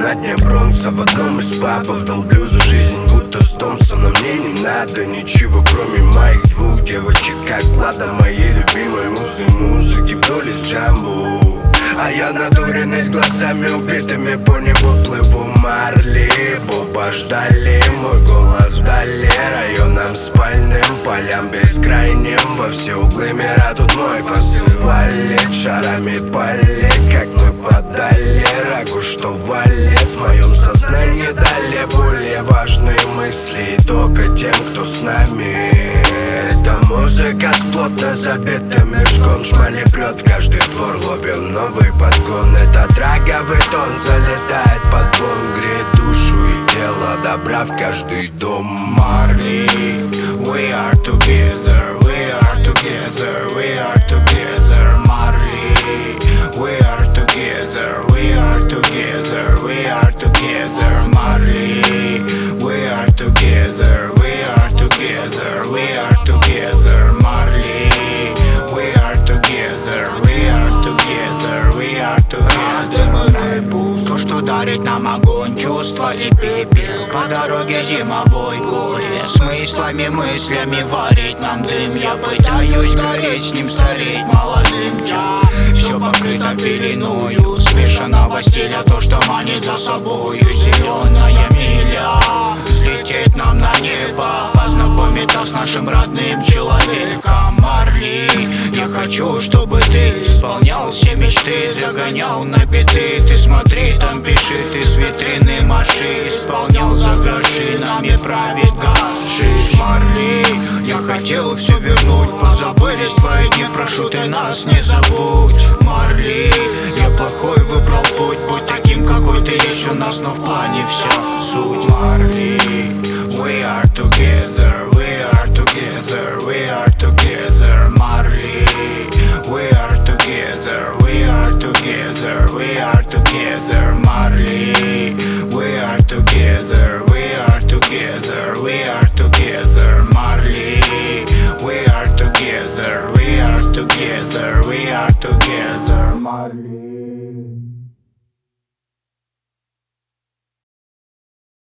на дне Бронкса в одном из пабов. Долблю за жизнь, будто с Томпсоном. Мне не надо ничего, кроме моих двух девочек, как Лада, моей любимой музы. Музыки вдоль из Джамбу. А я надуренный, с глазами убитыми, по небу плыву. Марли, Боба ждали, мой голос вдали, районам спальным, полям бескрайним. Во все углы мира тут мой посыл валит, шарами поле, как мы подали рагу, что валит. В моем сознании далее более важные мысли, и только тем, кто с нами. Эта музыка с плотно забитым мешком, шмали прет в каждый двор, ловим новый подгон. Этот раговый тон залетает под бон, греет душу и тело, добра в каждый дом. Марли, we are together, we are together, we are together. Марли, we are together, we are together, we are together. Марли, we are together, we are together, we are together. Марли, we are together, we are together, we are together. Дым и рэпу, то, что дарит нам огонь, чувства и пепел. По дороге зимовой горе, смыслами, мыслями варить нам дым. Я пытаюсь гореть, с ним стареть молодым. Все покрыто пеленою, смешанного стиля, то, что манит за собою. Зеленая миля, взлететь нам на небо, познакомиться с нашим родным человеком. Марли, я хочу, чтобы ты исполнял все мечты, загонял на биты. Ты смотри, там пишет из витрины маши, исполнял за гроши, нами правит гашиш. Марли, я хотел все вернуть, позабылись твои дни, прошу ты нас не забудь. Марли, я плохой выбрал путь, будь таким, какой ты есть у нас, но в плане вся суть. Марли, we are together.